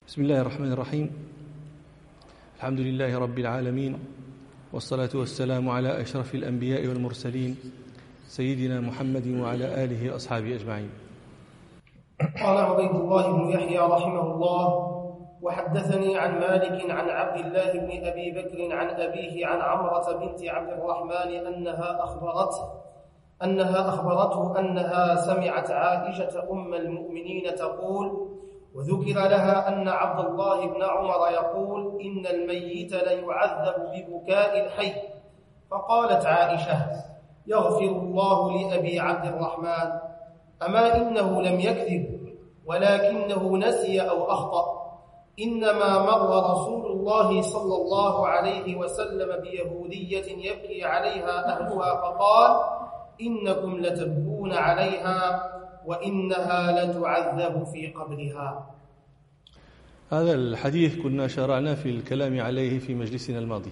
بسم الله الرحمن الرحيم. الحمد لله رب العالمين، والصلاة والسلام على أشرف الأنبياء والمرسلين سيدنا محمد وعلى آله وأصحابه أجمعين. قال عبيد الله بن يحيى رحمه الله: وحدثني عن مالك عن عبد الله بن أبي بكر عن أبيه عن عمرة بنت عبد الرحمن أنها أخبرته أنها سمعت عائشة أم المؤمنين تقول: وذكر لها أن عبد الله بن عمر يقول: إن الميت ليعذب ببكاء الحي. فقالت عائشة: يغفر الله لأبي عبد الرحمن، أما إنه لم يكذب ولكنه نسي أو أخطأ، إنما مر رسول الله صلى الله عليه وسلم بيهودية يبكي عليها أهلها فقال: إنكم لتبكون عليها وإنها لتعذب في قبرها. هذا الحديث كنا شرعنا في الكلام عليه في مجلسنا الماضي،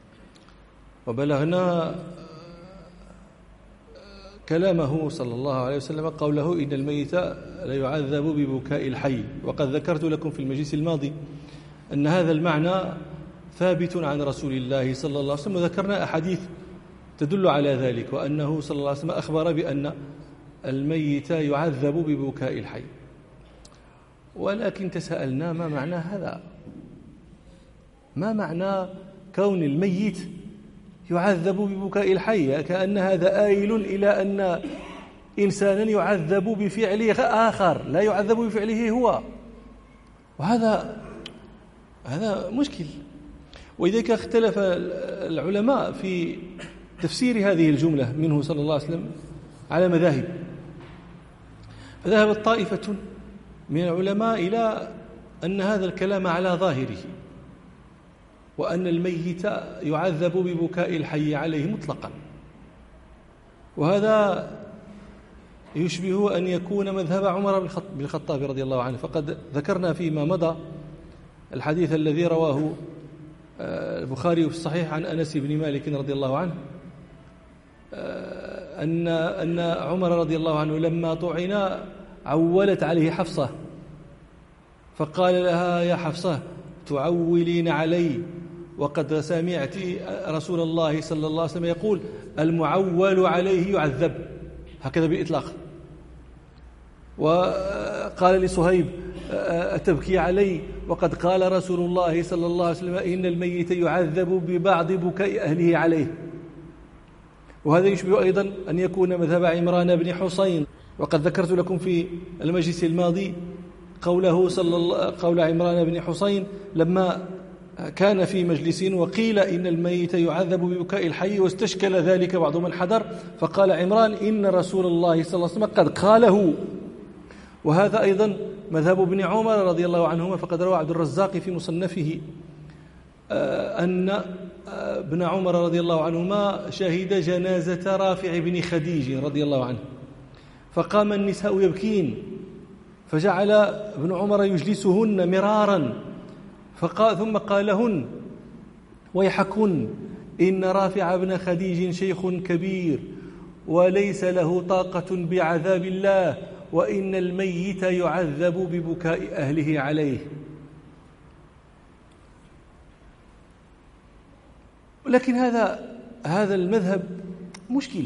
وبلغنا كلامه صلى الله عليه وسلم قوله: إن الميت ليعذب ببكاء الحي. وقد ذكرت لكم في المجلس الماضي أن هذا المعنى ثابت عن رسول الله صلى الله عليه وسلم، وذكرنا أحاديث تدل على ذلك، وأنه صلى الله عليه وسلم أخبر بأن الميت يعذب ببكاء الحي. ولكن تساءلنا: ما معنى هذا؟ ما معنى كون الميت يعذب ببكاء الحي؟ كأن هذا آيل إلى أن إنسانا يعذب بفعل آخر لا يعذب بفعله هو، وهذا مشكل. ولذلك اختلف العلماء في تفسير هذه الجملة منه صلى الله عليه وسلم على مذاهب. فذهبت طائفة من العلماء إلى أن هذا الكلام على ظاهره، وأن الميت يعذب ببكاء الحي عليه مطلقا، وهذا يشبه أن يكون مذهب عمر بن الخطاب رضي الله عنه. فقد ذكرنا فيما مضى الحديث الذي رواه البخاري في الصحيح عن أنس بن مالك رضي الله عنه أن عمر رضي الله عنه لما طعن عولت عليه حفصة، فقال لها: يا حفصة تعولين علي، وقد سمعت رسول الله صلى الله عليه وسلم يقول: المعول عليه يعذب، هكذا بإطلاق. وقال لصهيب: أتبكي علي، وقد قال رسول الله صلى الله عليه وسلم: إن الميت يعذب ببعض بكاء أهله عليه. وهذا يشبه أيضا أن يكون مذهب عمران بن حسين. وقد ذكرت لكم في المجلس الماضي قول عمران بن حسين لما كان في مجلس وقيل إن الميت يعذب ببكاء الحي، واستشكل ذلك بعض من حضر، فقال عمران: إن رسول الله صلى الله عليه وسلم قد قاله. وهذا أيضا مذهب ابن عمر رضي الله عنهما. فقد روى عبد الرزاق في مصنفه أن ابن عمر رضي الله عنهما شهد جنازة رافع بن خديج رضي الله عنه، فقام النساء يبكين، فجعل ابن عمر يجلسهن مرارا، ثم قال لهن: ويحكن، إن رافع بن خديج شيخ كبير وليس له طاقة بعذاب الله، وإن الميت يعذب ببكاء أهله عليه. ولكن هذا المذهب مشكل.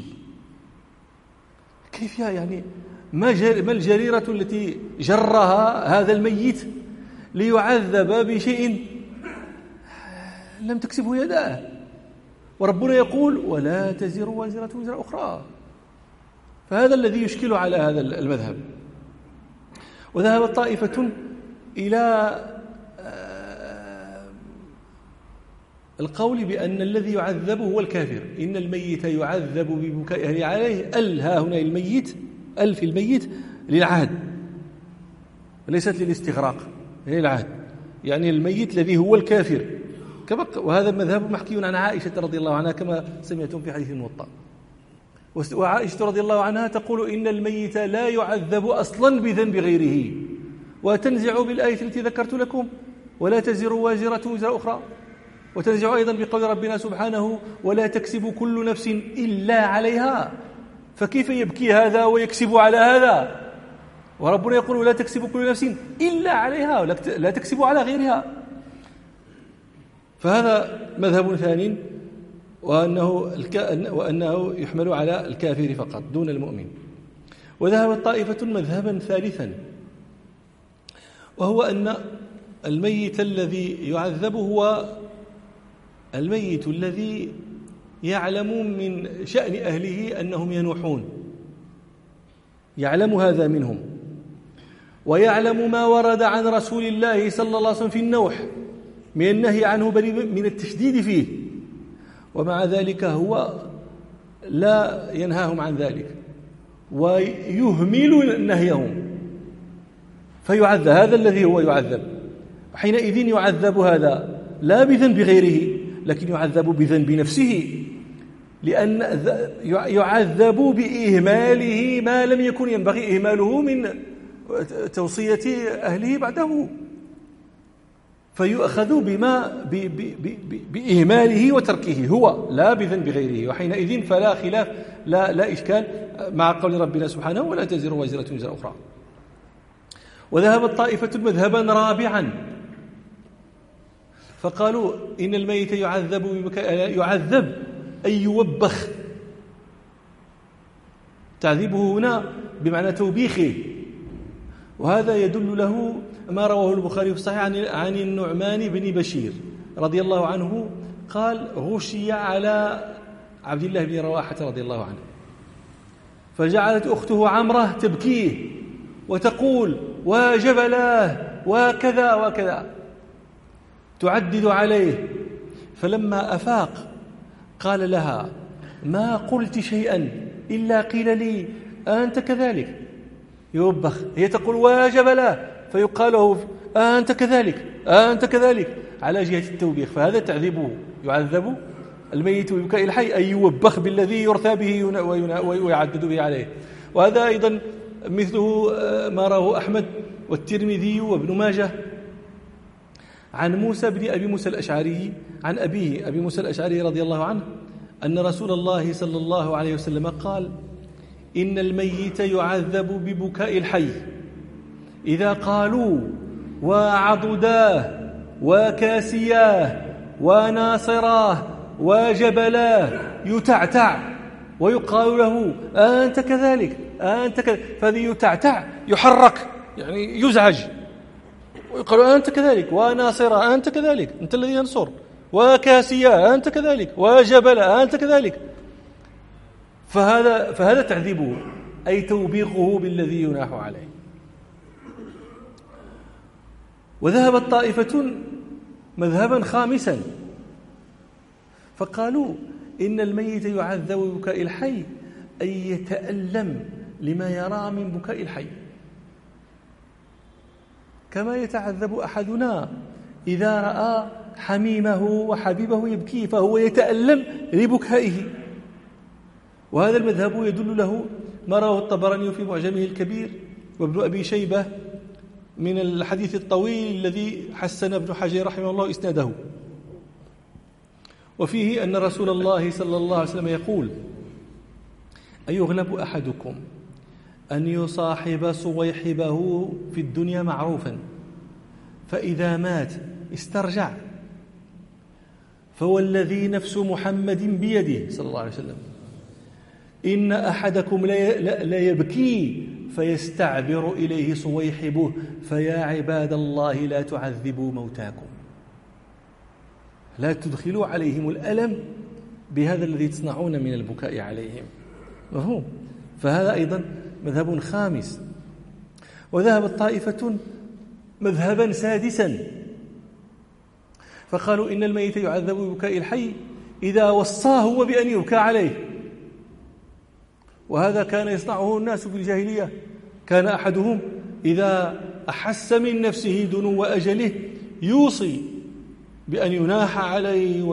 كيف يعني؟ ما الجريرة التي جرها هذا الميت ليعذب بشيء لم تكسبه يداه؟ وربنا يقول: ولا تزر وازرة وزر أخرى. فهذا الذي يشكل على هذا المذهب. وذهبت طائفة إلى القول بأن الذي يعذب هو الكافر. إن الميت يعذب ببكاء أهله عليه. ها هنا الميت، في الميت للعهد وليست للاستغراق، للعهد، يعني الميت الذي هو الكافر. وهذا المذهب محكي عن عائشة رضي الله عنها كما سمعتم في حديث الموطأ. وعائشة رضي الله عنها تقول: إن الميت لا يعذب أصلا بذنب غيره، وتنزع بالآية التي ذكرت لكم: ولا تزر وازرة وزر أخرى. وتنزع أيضا بقول ربنا سبحانه: ولا تكسب كل نفس إلا عليها. فكيف يبكي هذا ويكسب على هذا؟ وربنا يقول لا تكسب كل نفس إلا عليها، لا تكسب على غيرها. فهذا مذهب ثاني، وأنه يحمل على الكافر فقط دون المؤمن. وذهبت طائفة مذهبا ثالثا، وهو أن الميت الذي يعذب هو الميت الذي يعلم من شأن أهله أنهم ينوحون، يعلم هذا منهم، ويعلم ما ورد عن رسول الله صلى الله عليه وسلم في النوح من النهي عنه بل من التشديد فيه، ومع ذلك هو لا ينهاهم عن ذلك ويهمل نهيهم فيعذب. هذا الذي هو يعذب، حينئذ يعذب هذا لا بذنب غيره، لكن يعذب بذنب نفسه، لأن يعذب بإهماله ما لم يكن ينبغي إهماله من توصية أهله بعده، فيؤخذ بإهماله وتركه هو لا بذنب غيره، وحينئذ فلا خلاف لا إشكال مع قول ربنا سبحانه ولا تزر وازرة وزر أخرى. وذهبت طائفة مذهبا رابعا فقالوا إن الميت يعذب أي يوبخ، تعذيبه هنا بمعنى توبيخه، وهذا يدل له ما رواه البخاري في الصحيح عن النعمان بن بشير رضي الله عنه قال غشي على عبد الله بن رواحة رضي الله عنه، فجعلت أخته عمرة تبكيه وتقول وجبلاه وكذا وكذا تعدد عليه، فلما أفاق قال لها ما قلت شيئا إلا قيل لي أنت كذلك، يوبخ، هي تقول وجبلاه فيقال له أنت كذلك أنت كذلك على جهة التوبيخ، فهذا تعذيبه، يعذب الميت ببكاء الحي أي يوبخ بالذي يرثى به ويعدد به عليه. وهذا أيضا مثله ما رواه أحمد والترمذي وابن ماجه عن موسى بن أبي موسى الأشعري عن أبيه أبي موسى الأشعري رضي الله عنه أن رسول الله صلى الله عليه وسلم قال إن الميت يعذب ببكاء الحي إذا قالوا وعضداه وكاسياه وناصراه وجبلاه يتعتع ويقال له أنت كذلك أنت كذلك، فهذه يتعتع يحرك يعني يزعج، ويقال أنت كذلك وناصرة أنت كذلك أنت الذي ينصر، وكاسية أنت كذلك وجبل أنت كذلك، فهذا تعذيبه أي توبيخه بالذي يناح عليه. وذهبت طائفة مذهبا خامسا فقالوا إن الميت يعذب ببكاء الحي أي يتألم لما يرى من بكاء الحي، كما يتعذب أحدنا إذا رأى حميمه وحبيبه يبكي فهو يتألم لبكائه. وهذا المذهب يدل له ما رواه الطبراني في معجمه الكبير وابن أبي شيبة من الحديث الطويل الذي حسن ابن حجر رحمه الله إسناده، وفيه أن رسول الله صلى الله عليه وسلم يقول أيغلب أحدكم أن يصاحب صويحبه في الدنيا معروفا فإذا مات استرجع، فوالذي نفس محمد بيده صلى الله عليه وسلم إن أحدكم لا يبكي فيستعبر إليه صويحبه فيا عباد الله لا تعذبوا موتاكم، لا تدخلوا عليهم الألم بهذا الذي تصنعون من البكاء عليهم، مفهوم؟ فهذا أيضا مذهب خامس. وذهبت طائفة مذهبا سادسا فقالوا إن الميت يعذب ببكاء الحي إذا وصاه هو بأن يبكى عليه، وهذا كان يصنعه الناس في الجاهلية، كان أحدهم إذا أحس من نفسه دنو أجله يوصي بأن يناح عليه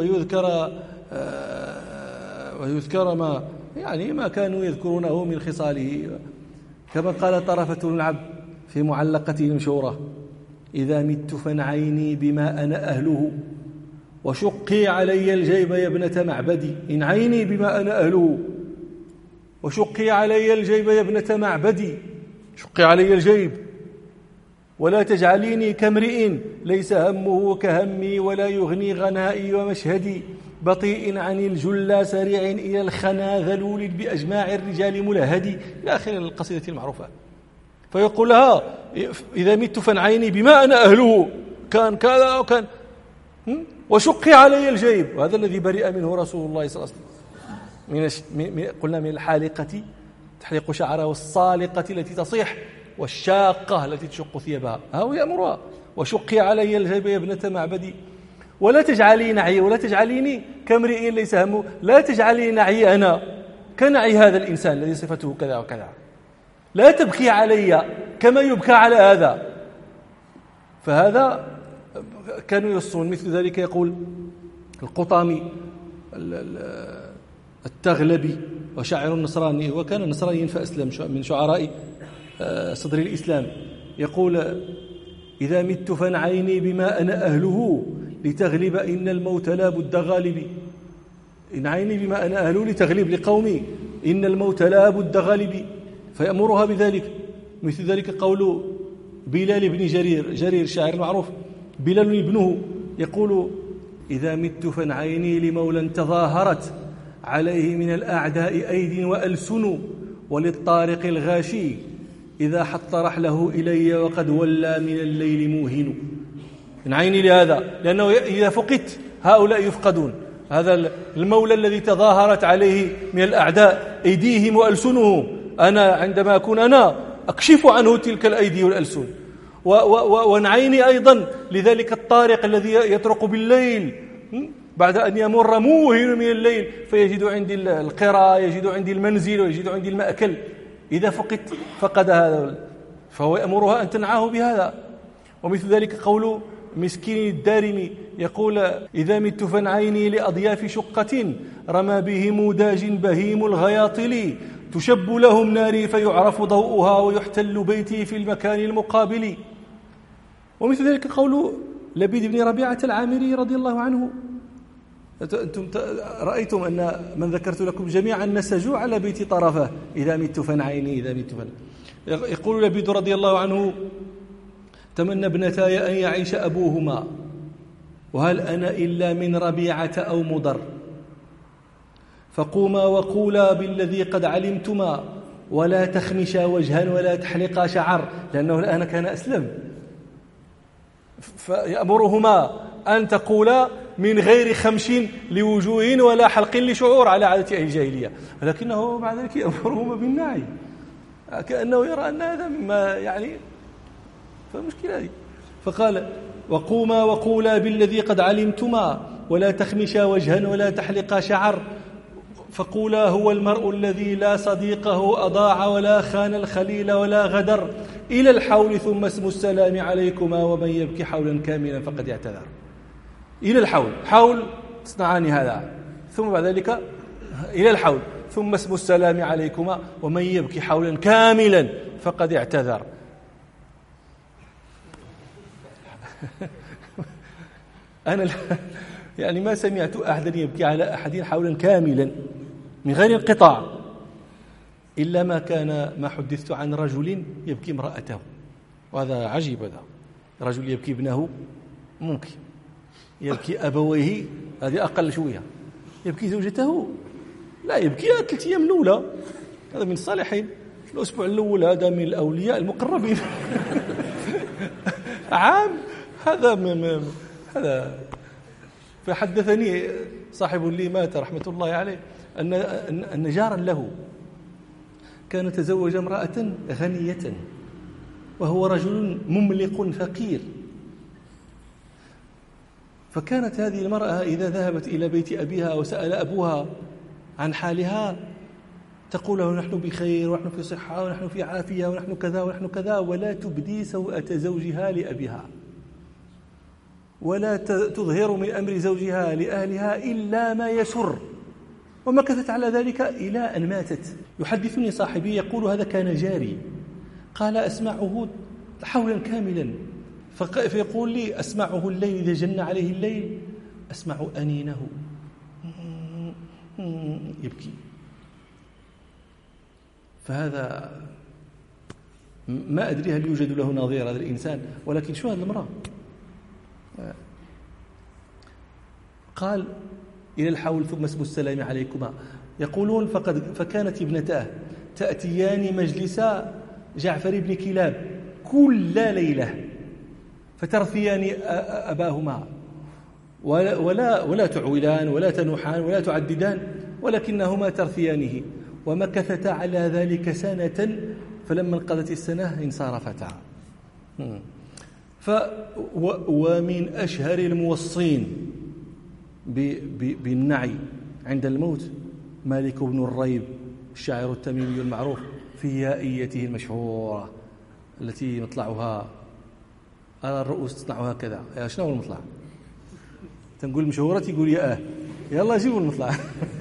ويذكر ما كانوا يذكرونه من خصاله، كما قال طرفة بن العبد في معلقته المشهورة إذا مت فانعيني بما أنا أهله وشقي علي الجيب يا ابنة معبدي، انعيني بما أنا أهله وشقي علي الجيب يا ابنة معبدي، شقي علي الجيب ولا تجعليني كامرئ ليس همه كهمي ولا يغني غنائي ومشهدي بطيء عن الجلى سريع إلى الخنا ذلول بأجماع الرجال ملهدي إلى آخر القصيدة المعروفة. فيقول لها إذا مت فانعيني بما أنا أهله كان كذا وكان وشقي علي الجيب. وهذا الذي برئ منه رسول الله صلى الله عليه وسلم قلنا من الحالقة تحلق شعره والصالقة التي تصيح والشاقة التي تشق ثيابها. هو يأمرها وشقي علي الجيب يا ابنة معبدي ولا تجعلي نعي ولا تجعليني كامرئ ليس همه. لا تجعلي نعي أنا كنعي هذا الإنسان الذي صفته كذا وكذا. لا تبكي علي كما يبكى على هذا. فهذا كانوا يصون. مثل ذلك يقول القطامي التغلبي وشاعر نصراني وكان نصرانيا فأسلم من شعراء صدر الإسلام يقول إذا مت فانعيني بما أنا أهله لتغلب إن الموت لا بد غالبي. انعيني بما أنا أهله لتغلب لقومي إن الموت لا بد غالبي. فيأمرها بذلك. مثل ذلك قول بلال بن جرير شاعر معروف بلال ابنه يقول إذا مت فانعيني لمولى تظاهرت عليه من الأعداء أيد وألسن وللطارق الغاشي إذا حط رحله إلي وقد ولى من الليل موهن. انعيني لهذا لأنه إذا فقدت هؤلاء يفقدون. هذا المولى الذي تظاهرت عليه من الأعداء أيديهم وألسنهم أنا عندما أكون أنا أكشف عنه تلك الأيدي والألسن. وانعيني أيضا لذلك الطارق الذي يطرق بالليل بعد أن يمر موهن من الليل فيجد عندي القرى يجد عندي المنزل ويجد عندي المأكل. إذا فقد هذا فهو يأمرها أن تنعاه بهذا. ومثل ذلك قول مسكين الدارمي يقول إذا مت فانعيني لأضياف شقة رمى بهم داج بهيم الغياطل تشب لهم ناري فيعرف ضوءها ويحتل بيتي في المكان المقابل. ومثل ذلك قول لبيد بن ربيعة العامري رضي الله عنه أنتم رأيتم أن من ذكرت لكم جميعا نسجوا على بيت طرفه إذا مت فانعيني إذا مت يقول لبيد رضي الله عنه تمنى ابنتاي أن يعيش أبوهما وهل أنا إلا من ربيعة أو مضر فقوما وقولا بالذي قد علمتما ولا تخمشا وجها ولا تحلقا شعر لأنه الآن كان أسلم. فيأمرهما أن تقولا من غير خمش لوجوه ولا حلق لشعور على عادة أهل الجاهلية. ولكنه بعد ذلك يأمرهما بالنعي كأنه يرى أن هذا مما يعني فالمشكلة هذه. فقال وقوما وقولا بالذي قد علمتما ولا تخمشا وجها ولا تحلقا شعر فقولا هو المرء الذي لا صديقه أضاع ولا خان الخليل ولا غدر إلى الحول ثم اسم السلام عليكما ومن يبكي حولا كاملا فقد اعتذر. إلى الحول حول تصنعان هذا ثم بعد ذلك إلى الحول ثم اسم السلام عليكما ومن يبكي حولا كاملا فقد اعتذر. أنا يعني ما سمعت أحدا يبكي على أحد حولا كاملا من غير انقطاع إلا ما حدثت عن رجل يبكي امرأته. وهذا عجيب. هذا رجل يبكي ابنه ممكن يبكي أبويه هذه أقل شوية. يبكي زوجته لا يبكي 3 أيام الأولى هذا من الصالحين. الأسبوع الأول هذا من الأولياء المقربين. عام هذا فحدثني صاحب لي مات رحمة الله عليه أن جارا له كان تزوج امرأة غنية وهو رجل مملق فقير. فكانت هذه المرأة إذا ذهبت إلى بيت أبيها وسأل أبوها عن حالها تقول له نحن بخير ونحن في صحة ونحن في عافية ونحن كذا ونحن كذا ولا تبدي سوءة زوجها لأبيها ولا تظهر من أمر زوجها لأهلها إلا ما يسر. ومكثت على ذلك إلى أن ماتت. يحدثني صاحبي يقول هذا كان جاري قال أسمعه حولا كاملا فيقول لي أسمعه الليل إذا جن عليه الليل أسمع أنينه يبكي. فهذا ما أدري هل يوجد له نظير هذا الإنسان، ولكن شو هذه المرأة؟ قال إلى الحول ثم اسم السلام عليكما. يقولون فكانت ابنتاه تأتيان مجلس جعفر بن كلاب كل ليلة فترثيان أباهما ولا تعولان ولا تنوحان ولا تعددان، ولكنهما ترثيانه. ومكثتا على ذلك سنة، فلما انقضت السنة انصرفتا. ومن أشهر الموصين بالنعي عند الموت مالك بن الريب الشاعر التميمي المعروف في يائيته المشهورة التي مطلعها أرى الرؤوس تصنع هكذا. يا شنو هو المطلع؟ تنقول مشهورة يقول يا يلا جيبوا المطلع.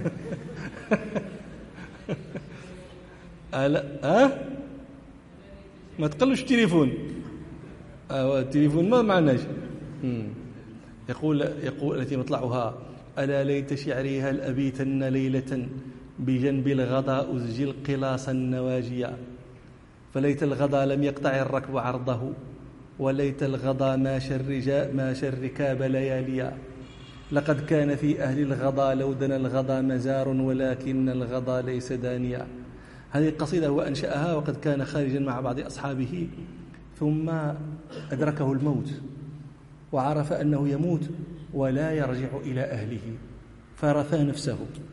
ما تقلوش التليفون. التليفون ما معناش. يقول التي مطلعها: ألا ليت شعري هل أبيتن ليلة بجنب الغضا أزجل قلاص النواجيا، فليت الغضا لم يقطع الركب عرضه، وليت الغضا ما شر ركاب لياليا، لقد كان في أهل الغضا لو دنا الغضا مزار، ولكن الغضا ليس دانيا. هذه القصيدة هو أنشأها وقد كان خارجا مع بعض أصحابه، ثم أدركه الموت وعرف أنه يموت ولا يرجع إلى أهله، فرثى نفسه.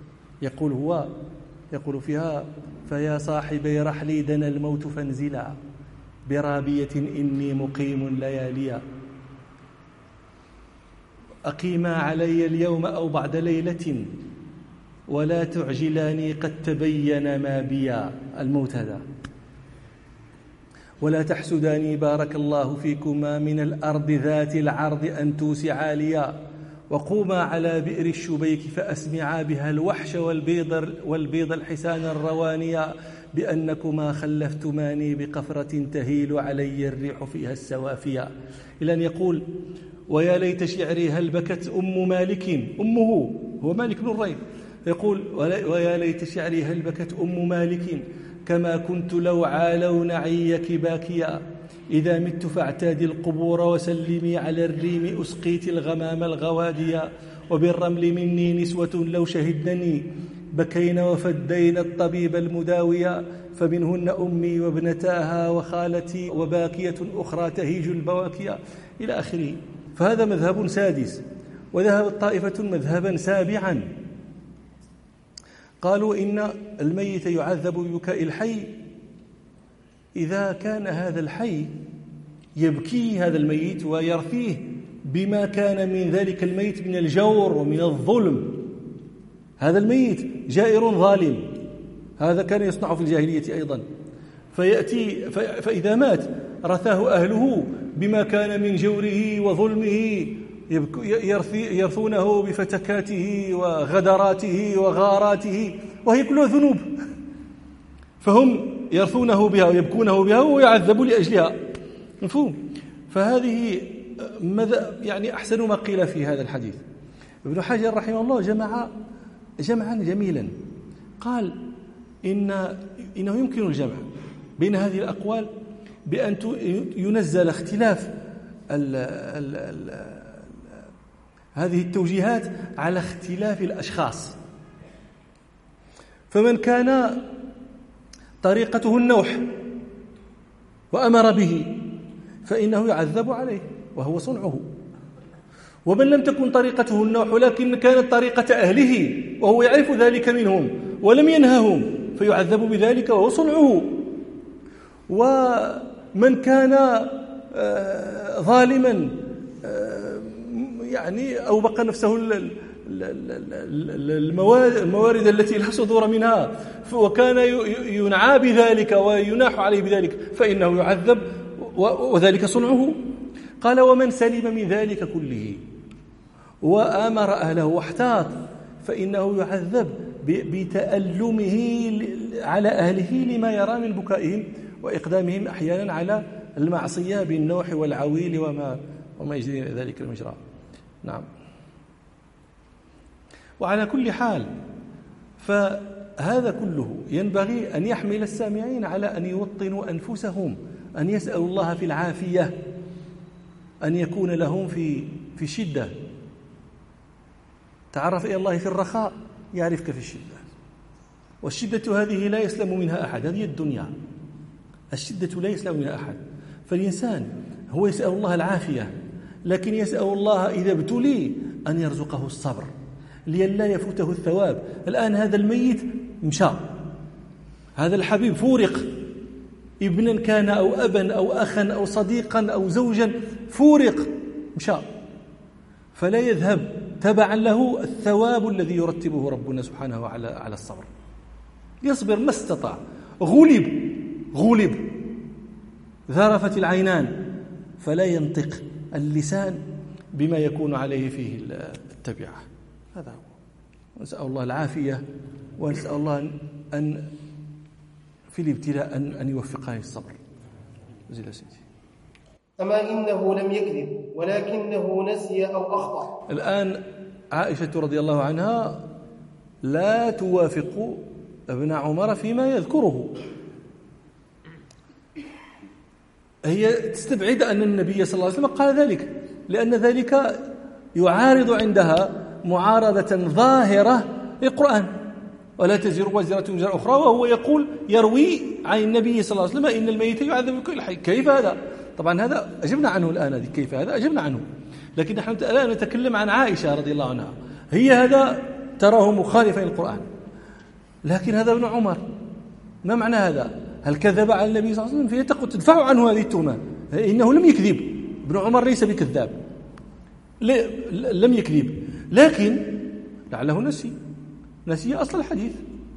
يقول فيها: فيا صاحبي رحلي دنا الموت فانزلا، برابية إني مقيم لياليا، أقيما علي اليوم أو بعد ليلة، ولا تعجلاني قد تبين ما بيا. الموت هذا. ولا تحسداني بارك الله فيكما من الأرض ذات العرض أن توسعا ليا، وقوما على بئر الشبيك فأسمعا بها الوحش والبيض الحسان الروانيا، بأنكما خلفتماني بقفرة تهيل علي الريح فيها السوافيا. إلى أن يقول: ويا ليت شعري هل بكت أم مالك، أمه هو مالك بن الريب، يقول: ويا ليت شعري هل بكت أم مالك، كما كنت لو عالوا نعيك باكيا، إذا مت فاعتادي القبور وسلمي على الريم أسقيت الغمام الغواديا، وبالرمل مني نسوة لو شهدنني بكين وفدين الطبيب المداويا، فمنهن أمي وابنتاها وخالتي وباكية أخرى تهيج البواكيا، إلى آخره. فهذا مذهب سادس. وذهبت طائفة مذهبا سابعا، قالوا إن الميت يعذب ببكاء الحي إذا كان هذا الحي يبكي هذا الميت ويرثيه بما كان من ذلك الميت من الجور ومن الظلم. هذا الميت جائر ظالم، هذا كان يصنع في الجاهلية أيضا، فإذا مات رثاه أهله بما كان من جوره وظلمه، يرثونه بفتكاته وغدراته وغاراته، وهي كلها ذنوب، فهم يرثونه بها ويبكونه بها ويعذبوا لأجلها. مفهوم؟ فهذه يعني أحسن ما قيل في هذا الحديث. ابن حجر رحمه الله جمعا جميلا، قال إنه يمكن الجمع بين هذه الأقوال بأن ينزل اختلاف هذه التوجيهات على اختلاف الأشخاص. فمن كان طريقته النوح وأمر به فإنه يعذب عليه وهو صنعه، ومن لم تكن طريقته النوح ولكن كانت طريقة أهله وهو يعرف ذلك منهم ولم ينههم فيعذب بذلك وهو صنعه. ومن كان ظالما يعني أوبق نفسه الموارد التي لا صدور منها وكان ينعى بذلك ويناح عليه بذلك فإنه يعذب وذلك صنعه. قال: ومن سلم من ذلك كله وآمر أهله واحتاط فإنه يعذب بتألمه على أهله لما يرى من بكائهم وإقدامهم أحيانا على المعصية بالنوح والعويل وما يجري ذلك المجرى. نعم. وعلى كل حال فهذا كله ينبغي أن يحمل السامعين على أن يوطنوا أنفسهم أن يسألوا الله في العافية، أن يكون لهم في شدة. تعرف إلى الله في الرخاء يعرفك في الشدة، والشدة هذه لا يسلم منها أحد، هذه الدنيا، الشدة لا يسلم منها أحد. فالإنسان هو يسأل الله العافية، لكن يسأل الله إذا ابتلي أن يرزقه الصبر لئلا يفوته الثواب. الآن هذا الميت مشى، هذا الحبيب فورق، ابنا كان أو أبا أو أخا أو صديقا أو زوجا، فورق مشى، فلا يذهب تبعا له الثواب الذي يرتبه ربنا سبحانه على الصبر. يصبر ما استطاع، غلب، ذرفت العينان، فلا ينطق اللسان بما يكون عليه فيه التبعة. هذا هو. نسأل الله العافية، ونسأل الله أن في الابتلاء أن يوفقنا للصبر. زيد سيدي. أما إنه لم يكذب ولكنه نسي أو أخطأ. الآن عائشة رضي الله عنها لا توافق ابن عمر فيما يذكره، هي تستبعد أن النبي صلى الله عليه وسلم قال ذلك، لأن ذلك يعارض عندها معارضة ظاهرة للقرآن، ولا تزر وزرة وزر أخرى، وهو يروي عن النبي صلى الله عليه وسلم إن الميت يعذب بكل حي. كيف هذا؟ طبعا هذا أجبنا عنه الآن، كيف هذا أجبنا عنه، لكن نحن الآن نتكلم عن عائشة رضي الله عنها، هي هذا تراه مخالفا للقرآن، لكن هذا ابن عمر ما معنى هذا؟ هل كذب على النبي صلى الله عليه وسلم؟ فهي تدفع عنه هذه التهمة، إنه لم يكذب، ابن عمر ليس بكذاب، لم يكذب، لكن لعله نسي أصل الحديث،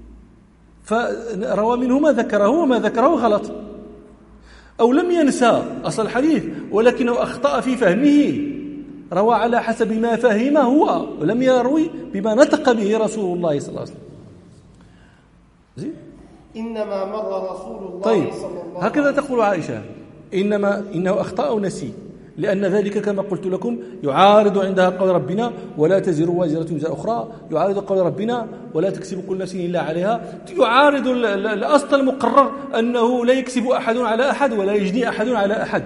فروى منه ما ذكره، وما ذكره غلط، أو لم ينسى أصل الحديث ولكنه أخطأ في فهمه، روى على حسب ما فهمه هو، ولم يروي بما نطق به رسول الله صلى الله عليه وسلم. زين؟ إنما مر رسول الله طيب. صلى الله عليه وسلم. هكذا تقول عائشة، إنه أخطأ أو نسي، لأن ذلك كما قلت لكم يعارض عندها قول ربنا ولا تزر وازرة وزر أخرى، يعارض قول ربنا ولا تكسب كل نفس إلا عليها، يعارض الأصل المقرر أنه لا يكسب أحد على أحد ولا يجني أحد على أحد.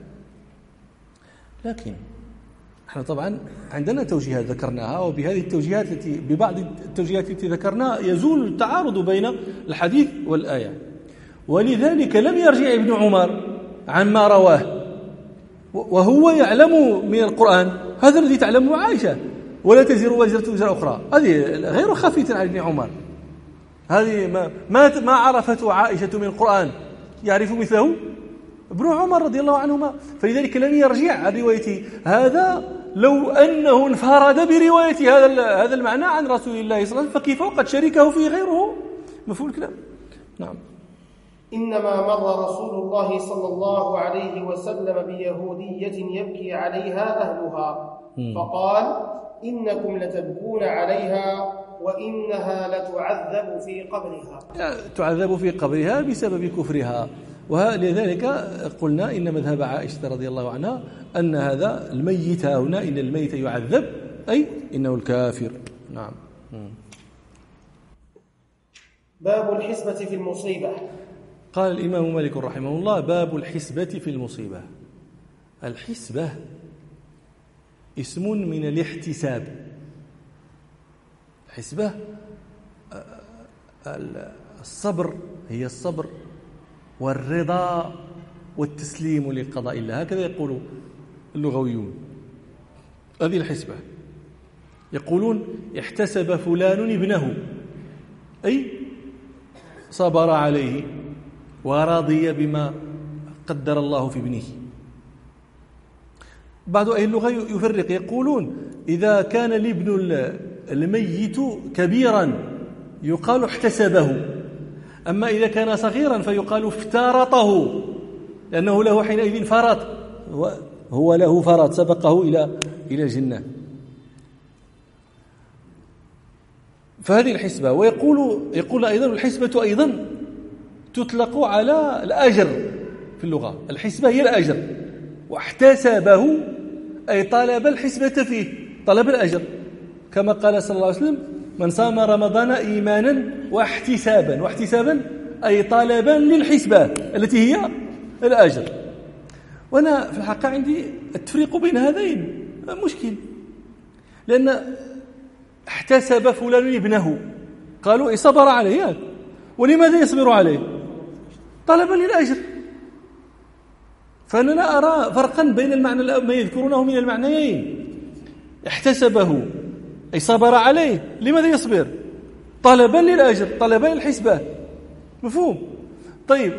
لكن احنا طبعا عندنا توجيهات ذكرناها، وبهذه التوجيهات ببعض التوجيهات التي ذكرناها يزول التعارض بين الحديث والآية، ولذلك لم يرجع ابن عمر عما رواه وهو يعلم من القرآن هذا الذي تعلمه عائشة، ولا تزر وزرة وزر أخرى، هذه غير خفية عن ابن عمر، هذه ما عرفته عائشة من القرآن يعرف مثله ابن عمر رضي الله عنهما، فلذلك لم يرجع عن روايته. هذا لو أنه انفرد برواية هذا المعنى عن رسول الله صلى الله عليه وسلم، فكيف وقد شركه فيه غيره؟ مفهوم الكلام؟ نعم. إنما مر رسول الله صلى الله عليه وسلم بيهودية يبكي عليها أهلها، فقال إنكم لتبكون عليها وإنها لتعذب في قبرها. تعذب في قبرها بسبب كفرها، ولذلك قلنا إن مذهب عائشة رضي الله عنها أن هذا الميت هنا، إن الميت يعذب أي إنه الكافر. نعم. باب الحسبة في المصيبة. قال الإمام مالك رحمه الله: باب الحسبة في المصيبة. الحسبة اسم من الاحتساب. الحسبة الصبر، هي الصبر والرضا والتسليم لقضاء الله، هكذا يقول اللغويون. هذه الحسبة، يقولون احتسب فلان ابنه، أي صبر عليه ورضي بما قدر الله في ابنه. بعض أهل اللغة يفرق، يقولون إذا كان الابن الميت كبيرا يقال احتسبه، أما إذا كان صغيرا فيقال افترطه، لأنه له حينئذ فرط، هو له فرط سبقه إلى الجنة. فهذه الحسبة. ويقول أيضا الحسبة أيضا تطلق على الأجر في اللغة، الحسبة هي الأجر، واحتسبه أي طلب الحسبة فيه، طلب الأجر، كما قال صلى الله عليه وسلم: من صام رمضان إيمانا واحتسابا، واحتسابا أي طلبا للحسبة التي هي الأجر. وأنا في الحقيقة عندي التفريق بين هذين مشكل، لأن احتسب فلان ابنه، قالوا صبر عليه، ولماذا يصبر عليه؟ طلبا للأجر. فأنا لا أرى فرقا بين المعنى ما يذكرونه من المعنيين. احتسبه أي صبر عليه، لماذا يصبر؟ طلبا للأجر، طلبا للحسبة، مفهوم؟ طيب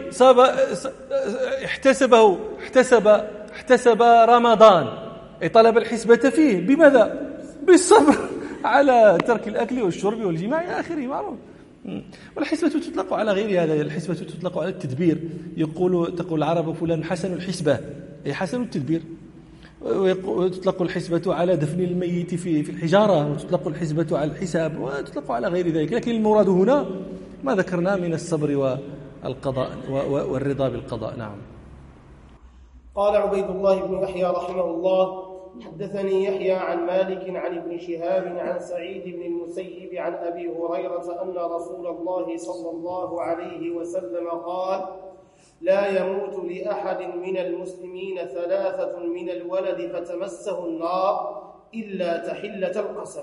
احتسب رمضان أي طلب الحسبة فيه، بماذا؟ بالصبر على ترك الأكل والشرب والجماع إلى آخره، معروف. والحسبة تطلق على غير هذا، الحسبة تطلق على التدبير. تقول العرب فلان حسن الحسبة أي حسن التدبير. وتطلق الحسبة على دفن الميت في الحجارة، وتطلق الحسبة على الحساب، وتطلق على غير ذلك. لكن المراد هنا ما ذكرنا من الصبر والقضاء والرضا بالقضاء. نعم. قال عبيد الله بن يحيى رحمه الله: حدثني يحيى عن مالك عن ابن شهاب عن سعيد بن المسيب عن أبي هريرة أن رسول الله صلى الله عليه وسلم قال: لا يموت لأحد من المسلمين 3 من الولد فتمسه النار إلا تحلة القسم.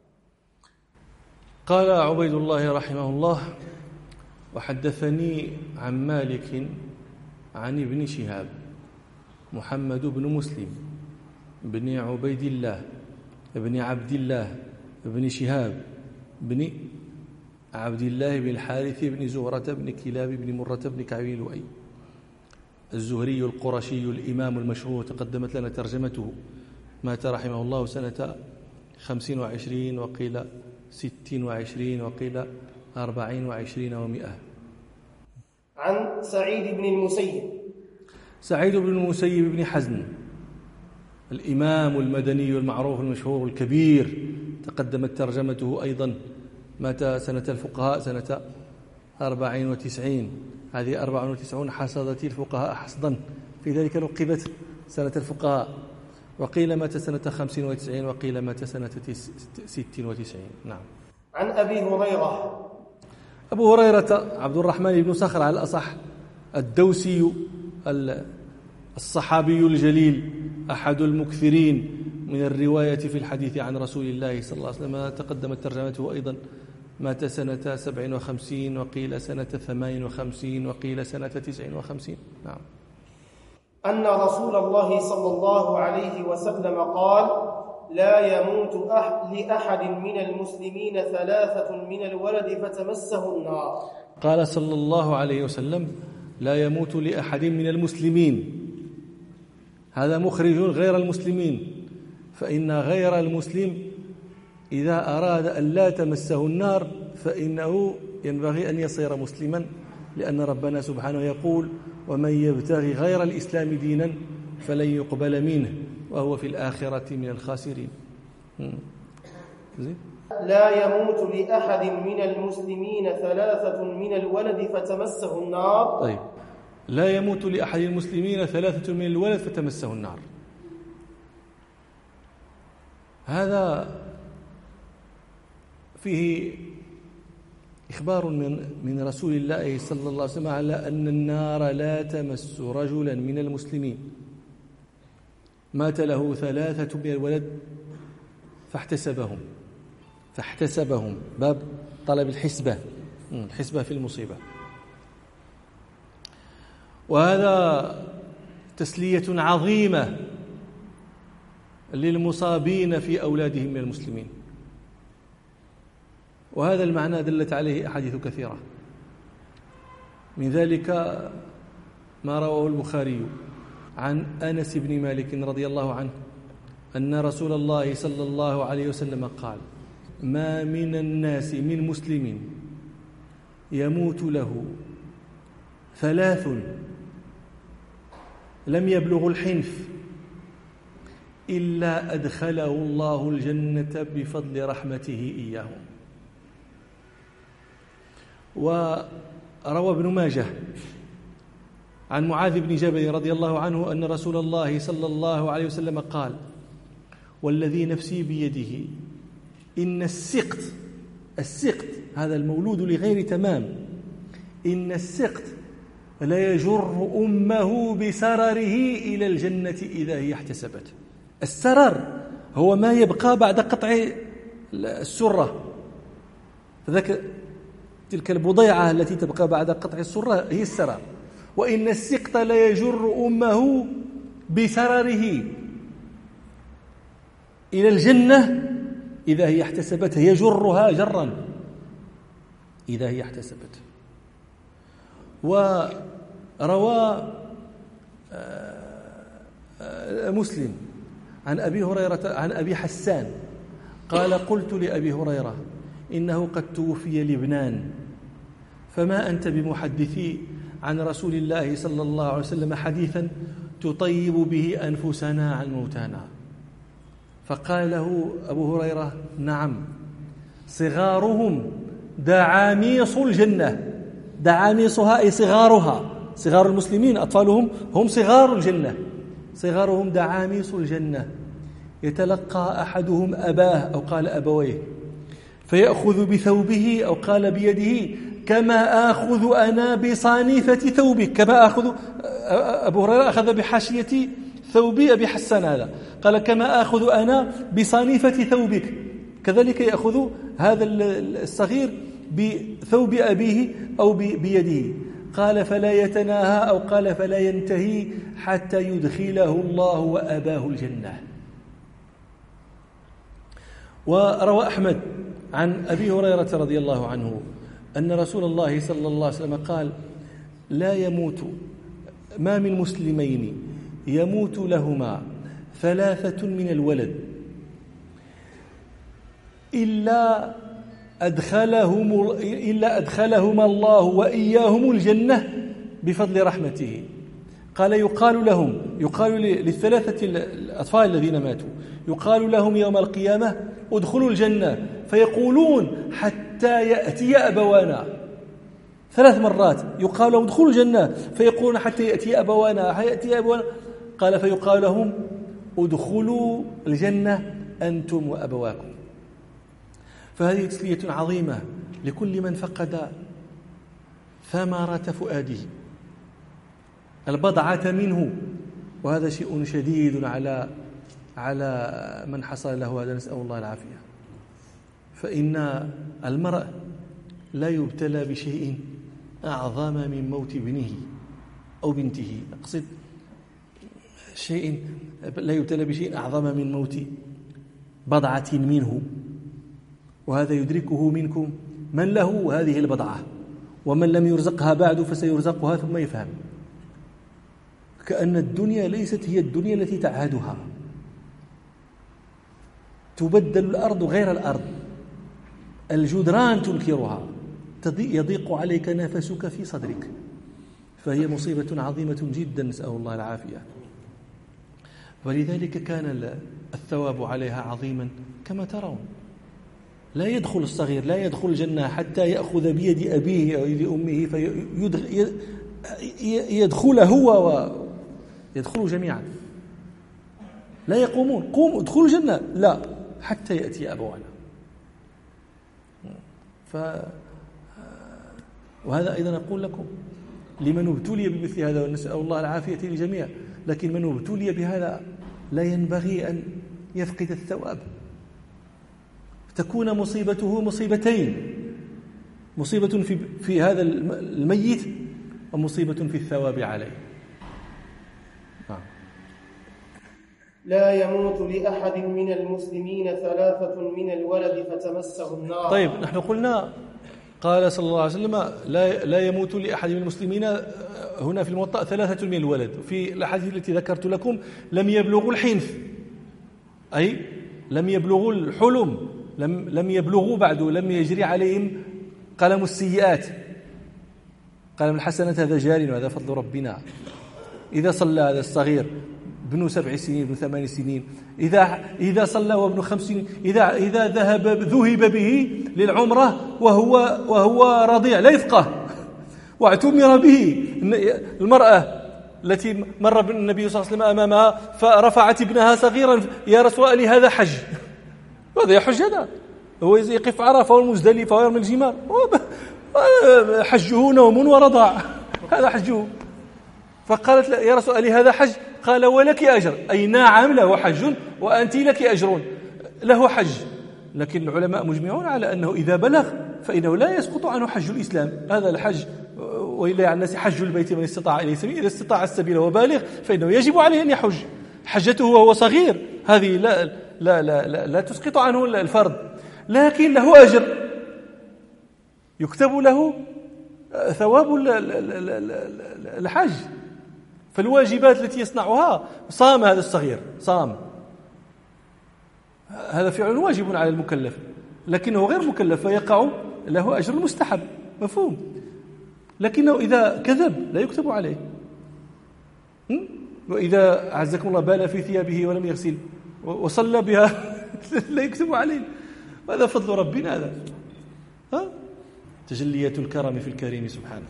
قال عبيد الله رحمه الله: وحدثني عن مالك عن ابن شهاب محمد بن مسلم بن عبيد الله بن عبد الله بن شهاب بن عبد الله بن الحارث بن زهرة بن كلاب بن مرة بن كعب بن لؤي الزهري القرشي الإمام المشهور، تقدمت لنا ترجمته. مات رحمه الله سنة 25 وقيل 26 وقيل 24 و100. عن سعيد بن المسيب. سعيد بن المسيب بن حزن الإمام المدني المعروف المشهور الكبير، تقدمت ترجمته أيضا. مات سنة الفقهاء سنة 94. هذه 94 حصدت الفقهاء حصدا، في ذلك لقبت سنة الفقهاء. وقيل مات سنة 95 وقيل مات سنة 96. نعم. عن أبي هريرة. أبو هريرة عبد الرحمن بن صخر على الأصح، الدوسي الصحابي الجليل، أحد المكثرين من الرواية في الحديث عن رسول الله صلى الله عليه وسلم. تقدمت ترجمته أيضا. مات سنة 57 وقيل سنة 58 وقيل سنة 59. نعم. أن رسول الله صلى الله عليه وسلم قال: لا يموت لأحد من المسلمين 3 من الولد فتمسه النار. قال صلى الله عليه وسلم: لا يموت لأحد من المسلمين. هذا مخرج غير المسلمين، فإن غير المسلم إذا أراد أن لا تمسه النار فإنه ينبغي أن يصير مسلما، لأن ربنا سبحانه يقول: ومن يبتغي غير الإسلام دينا فلن يقبل منه وهو في الآخرة من الخاسرين. لا يموت لأحد من المسلمين 3 من الولد فتمسه النار. طيب، لا يموت لأحد المسلمين 3 من الولد فتمسه النار، هذا فيه إخبار من رسول الله صلى الله عليه وسلم على أن النار لا تمس رجلا من المسلمين مات له 3 من الولد فاحتسبهم، باب طلب الحسبة في المصيبة. وهذا تسلية عظيمة للمصابين في أولادهم من المسلمين، وهذا المعنى دلت عليه أحاديث كثيرة. من ذلك ما رواه البخاري عن أنس بن مالك رضي الله عنه أن رسول الله صلى الله عليه وسلم قال: ما من الناس من مسلم يموت له 3 لم يبلغ الحنف إلا أدخله الله الجنة بفضل رحمته إياهم. وروى ابن ماجه عن معاذ بن جبل رضي الله عنه أن رسول الله صلى الله عليه وسلم قال: والذي نفسي بيده إن السقط هذا المولود لغير تمام، إن السقط لا يجر أمه بسرره إلى الجنة إذا هي احتسبته. السرر هو ما يبقى بعد قطع السرة، تلك البضيعة التي تبقى بعد قطع السرة هي السرر. وإن السقط لا يجر أمه بسرره إلى الجنة إذا هي احتسبته، يجرها جرا إذا هي احتسبته. وروى مسلم عن أبي هريرة عن أبي حسان قال: قلت لأبي هريرة إنه قد توفي لبنان، فما أنت بمحدثي عن رسول الله صلى الله عليه وسلم حديثا تطيب به أنفسنا عن موتانا. فقال له أبو هريرة: نعم، صغارهم دعاميص الجنة. دعاميصها أي صغارها، صغار المسلمين أطفالهم هم صغار الجنة، صغارهم دعاميص الجنة. يتلقى أحدهم أباه أو قال أبويه فيأخذ بثوبه أو قال بيده كما آخذ أنا بصانفة ثوبك. كما آخذ أبو هريرة أخذ بحاشية ثوب أبي حسان، هذا قال كما آخذ أنا بصانفة ثوبك، كذلك يأخذ هذا الصغير بثوب أبيه أو بيده. قال فلا يتناهى أو قال فلا ينتهي حتى يدخله الله وأباه الجنة. وروى أحمد عن أبي هريرة رضي الله عنه أن رسول الله صلى الله عليه وسلم قال: لا يموت ما من مسلمين يموت لهما ثلاثة من الولد إلا أدخلهما الله وإياهم الجنة بفضل رحمته. قال: يقال للثلاثة الأطفال الذين ماتوا، يقال لهم يوم القيامة: ادخلوا الجنة، فيقولون حتى يأتي أبوانا. 3 مرات يقال لهم ادخلوا الجنة، فيقولون حتى يأتي أبوانا. قال: فيقال لهم: ادخلوا الجنة أنتم وأبواكم. فهذه تسلية عظيمة لكل من فقد ثمرة فؤاده، البضعة منه، وهذا شيء شديد على من حصل له هذا، نسأل الله العافية. فإن المرء لا يبتلى بشيء أعظم من موت ابنه أو بنته، أقصد شيء لا يبتلى بشيء أعظم من موت بضعة منه، وهذا يدركه منكم من له هذه البضعة، ومن لم يرزقها بعد فسيرزقها ثم يفهم. كأن الدنيا ليست هي الدنيا التي تعهدها، تبدل الأرض غير الأرض، الجدران تنكرها، يضيق عليك نفسك في صدرك، فهي مصيبة عظيمة جدا، نسأل الله العافية. ولذلك كان الثواب عليها عظيما كما ترون. لا يدخل الصغير، لا يدخل الجنة حتى يأخذ بيد أبيه أو يد أمه فيدخل هو ويدخلوا جميعا. لا يقومون قوموا ادخلوا الجنة، لا، حتى يأتي أبوانا. وهذا أيضا أقول لكم لمن ابتلي بمثل هذا، ونسأل الله العافية للجميع، لكن من ابتلي بهذا لا ينبغي أن يفقد الثواب، تكون مصيبته مصيبتين: مصيبة في هذا الميت، ومصيبة في الثواب عليه. لا يموت لأحد من المسلمين 3 من الولد فتمسه النار. طيب، نحن قلنا قال صلى الله عليه وسلم لا يموت لأحد من المسلمين، هنا في الموطأ 3 من الولد. في الأحاديث التي ذكرت لكم لم يبلغوا الحنث، أي لم يبلغوا الحلم، لم يبلغوا بعد، لم يجري عليهم قلم السيئات. قلم الحسنات هذا جار، وهذا فضل ربنا. إذا صلى هذا الصغير ابن 7 سنين، ابن 8 سنين، إذا صلى وابن 5 سنين، إذا ذهب به للعمرة وهو رضيع لا يفقه، واعتمر به. المرأة التي مر النبي صلى الله عليه وسلم أمامها فرفعت ابنها صغيرا: يا رسول الله هذا حج. هذا يحج، هذا هو يقف عرفة والمزدلفة ويرمي الجمار، حجه نوم ورضاع. هذا حجه. فقالت يا رسول الله هذا حج؟ قال ولك أجر، أي نعم له حج وأنت لك أجر، له حج. لكن العلماء مجمعون على أنه إذا بلغ فإنه لا يسقط عنه حج الإسلام. هذا الحج وإلا على الناس حج البيت من استطاع إليه سبيل، إذا استطاع السبيل وبالغ فإنه يجب عليه أن يحج. حجته وهو صغير هذه لا تسقط عنه الفرض، لكن له أجر يكتب له ثواب الحج. فالواجبات التي يصنعها، صام هذا الصغير، صام، هذا فعل واجب على المكلف، لكنه غير مكلف فيقع له أجر المستحب، مفهوم. لكنه إذا كذب لا يكتب عليه. وإذا عزكم الله بال في ثيابه ولم يغسل وصلى بها لا يكتب عليه. هذا فضل ربنا هذا. تجليات الكرم في الكريم سبحانه.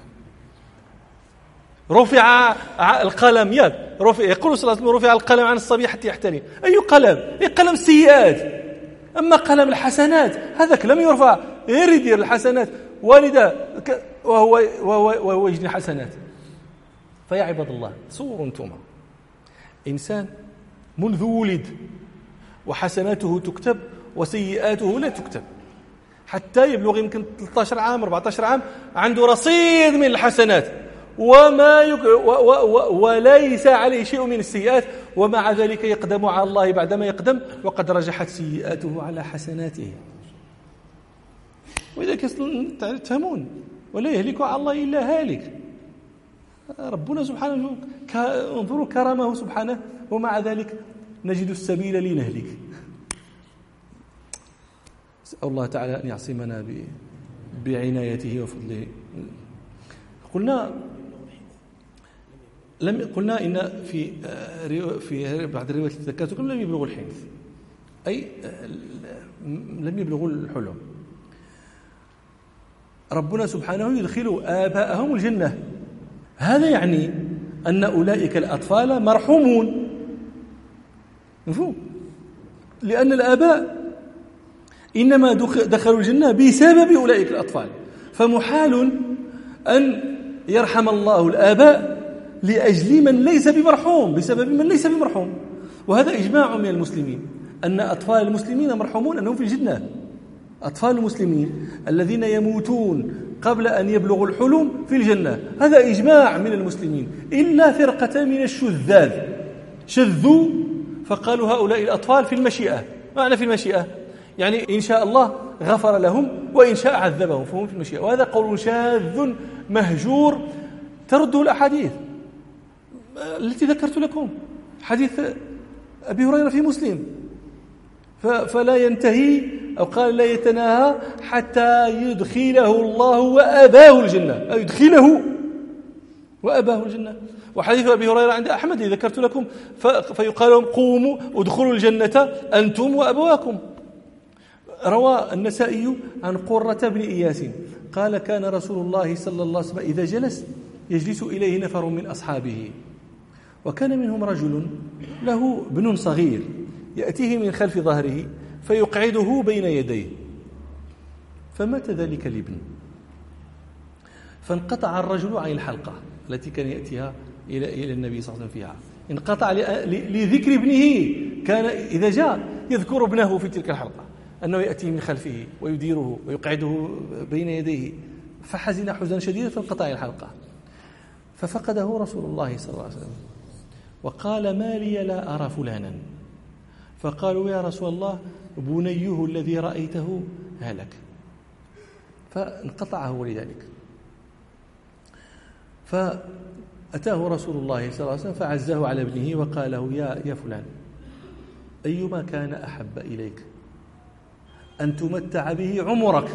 رفع القلم، يقول صلى الله عليه وسلم رفع القلم عن الصبي حتى يحترم. أي قلم؟ أي قلم السيئات. أما قلم الحسنات هذاك لم يرفع، غير يدير الحسنات والدا وهو يجني حسنات. فيا عباد الله، تصوروا انتم إنسان منذ ولد وحسناته تكتب وسيئاته لا تكتب، حتى يبلغ يمكن 13 عام 14 عام عنده رصيد من الحسنات وليس عليه شيء من السيئات، ومع ذلك يقدم على الله بعدما يقدم وقد رجحت سيئاته على حسناته. وإذا تفهمون، ولا يهلك على الله إلا هالك. ربنا سبحانه انظروا كرمه سبحانه، ومع ذلك نجد السبيل لنهلك. أسأل الله تعالى أن يعصمنا بعنايته وفضله. قلنا إن في بعض الروايات التي ذكرتكم لم يبلغوا الحنث، أي لم يبلغوا الحلم. ربنا سبحانه يدخل آباءهم الجنة، هذا يعني أن أولئك الأطفال مرحومون، مفهوم؟ لأن الآباء إنما دخلوا الجنة بسبب أولئك الأطفال، فمحال أن يرحم الله الآباء لأجل من ليس بمرحوم، بسبب من ليس بمرحوم. وهذا إجماع من المسلمين أن أطفال المسلمين مرحومون، أنهم في الجنة. أطفال المسلمين الذين يموتون قبل أن يبلغوا الحلم في الجنة، هذا إجماع من المسلمين، إلا فرقة من الشذاذ شذوا فقالوا هؤلاء الأطفال في المشيئة. معنى في المشيئة يعني إن شاء الله غفر لهم وإن شاء عذبهم، فهم في المشيئة. وهذا قول شاذ مهجور ترده الأحاديث التي ذكرت لكم، حديث أبي هريرة في مسلم، فلا ينتهي أو قال لا يتناهى حتى يدخله الله وأباه الجنة، أو يدخله وأباه الجنة. وحديث أبي هريرة عند أحمد ذكرت لكم، فيقال لهم قوموا ادخلوا الجنة أنتم وأبواكم. روى النسائي عن قرة بن إياس قال كان رسول الله صلى الله عليه وسلم إذا جلس يجلس إليه نفر من أصحابه، وكان منهم رجل له ابن صغير يأتيه من خلف ظهره فيقعده بين يديه، فمات ذلك الابن، فانقطع الرجل عن الحلقة التي كان يأتيها إلى النبي صلى الله عليه وسلم فيها، انقطع لذكر ابنه، كان إذا جاء يذكر ابنه في تلك الحلقة أنه يأتي من خلفه ويديره ويقعده بين يديه، فحزن حزنا شديدا فانقطع الحلقة. ففقده رسول الله صلى الله عليه وسلم وقال ما لي لا أرى فلانا، فقالوا يا رسول الله بنيه الذي رأيته هلك، فانقطعه لذلك. فأتاه رسول الله صلى الله عليه وسلم فعزه على ابنه وقال له يا فلان أيما كان أحب إليك أن تمتع به عمرك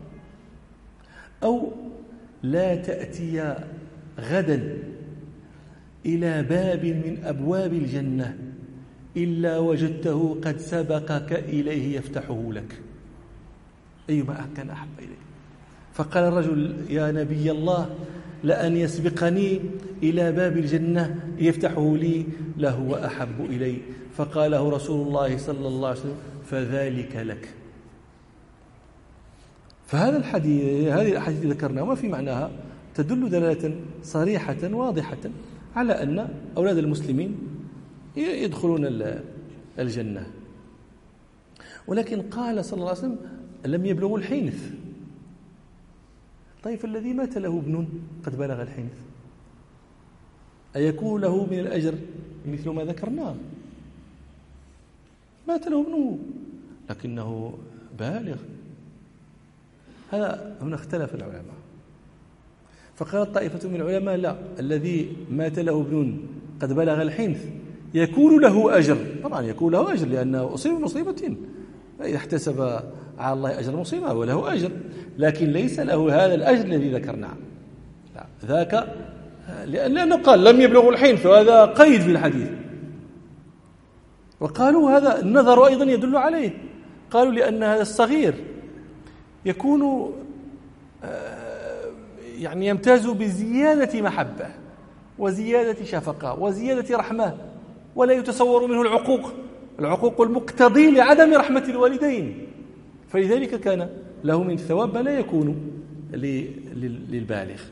أو لا تأتي غدا إلى باب من أبواب الجنة إلا وجدته قد سبقك إليه يفتحه لك، أيما كان أحب إليك. فقال الرجل يا نبي الله لأن يسبقني إلى باب الجنة يفتحه لي لهو أحب إلي. فقاله رسول الله صلى الله عليه وسلم فذلك لك. فهذا الحديث، هذه الأحاديث ذكرناها وما في معناها تدل دلالة صريحة واضحة على أن أولاد المسلمين يدخلون الجنة. ولكن قال صلى الله عليه وسلم لم يبلغوا الحنث. طيب الذي مات له ابن قد بلغ الحنث أيكون له من الأجر مثل ما ذكرنا؟ مات له ابنه لكنه بالغ. هنا اختلف العلماء، فقال طائفة من العلماء لا، الذي مات له ابن قد بلغ الحنث يكون له أجر، طبعا يكون له أجر لأنه أصيب بمصيبة، فإذا احتسب على الله أجر المصيبة وله أجر، لكن ليس له هذا الأجر الذي ذكرناه. لا ذاك لأنه قال لم يبلغ الحنث، وهذا قيد في الحديث. وقالوا هذا النظر أيضا يدل عليه، قالوا لأن هذا الصغير يكون يعني يمتاز بزيادة محبة وزيادة شفقة وزيادة رحمة، ولا يتصور منه العقوق المقتضي لعدم رحمة الوالدين، فلذلك كان له من الثواب ما لا يكون للبالغ.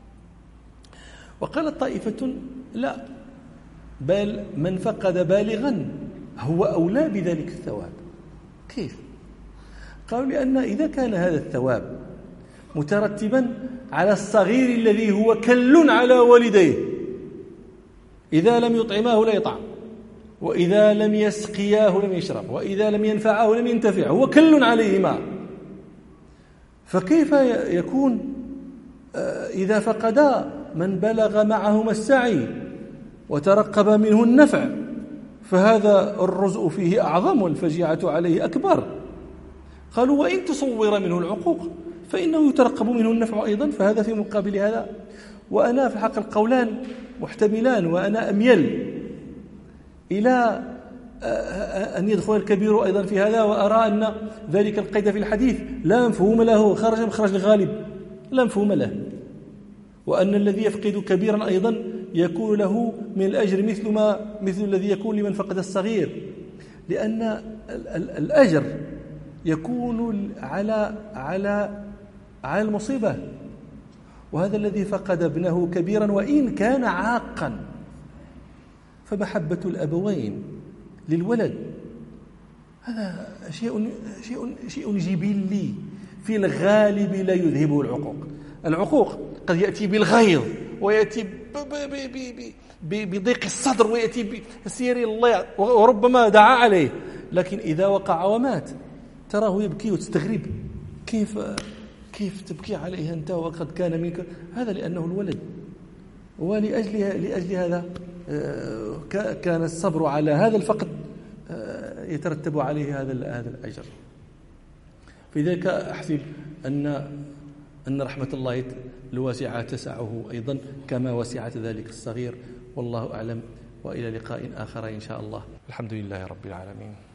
وقالت طائفة لا، بل من فقد بالغا هو أولى بذلك الثواب. كيف؟ قالوا لأن إذا كان هذا الثواب مترتبا على الصغير الذي هو كل على والديه، إذا لم يطعماه لا يطعم، وإذا لم يسقياه لم يشرب، وإذا لم ينفعه لم ينتفع، هو كل عليهما، فكيف يكون إذا فقدا من بلغ معهما السعي وترقب منه النفع، فهذا الرزء فيه أعظم والفجيعة عليه أكبر. قالوا وإن تصور منه العقوق فإنه يترقب منه النفع أيضا، فهذا في مقابل هذا. وأنا في الحق القولان محتملان، وأنا أميل إلى أن يدخل الكبير أيضا في هذا، وأرى أن ذلك القيد في الحديث لا مفهوم له، خرج مخرج الغالب لا مفهوم له، وأن الذي يفقد كبيرا أيضا يكون له من الأجر مثل الذي يكون لمن فقد الصغير، لأن الأجر يكون على المصيبة. وهذا الذي فقد ابنه كبيرا وإن كان عاقا، فمحبة الأبوين للولد هذا شيء جبلي في الغالب لا يذهبه العقوق قد يأتي بالغيظ، ويأتي بضيق الصدر، ويأتي بسير الله، وربما دعا عليه، لكن إذا وقع ومات تراه يبكي وتستغرب، كيف تبكي عليه أنت وقد كان منك هذا؟ لأنه الولد، ولأجل هذا كان الصبر على هذا الفقد يترتب عليه هذا الأجر. في ذلك أحسب أن رحمة الله الواسعة تسعه أيضا كما وسعت ذلك الصغير، والله أعلم، وإلى لقاء آخر إن شاء الله. الحمد لله رب العالمين.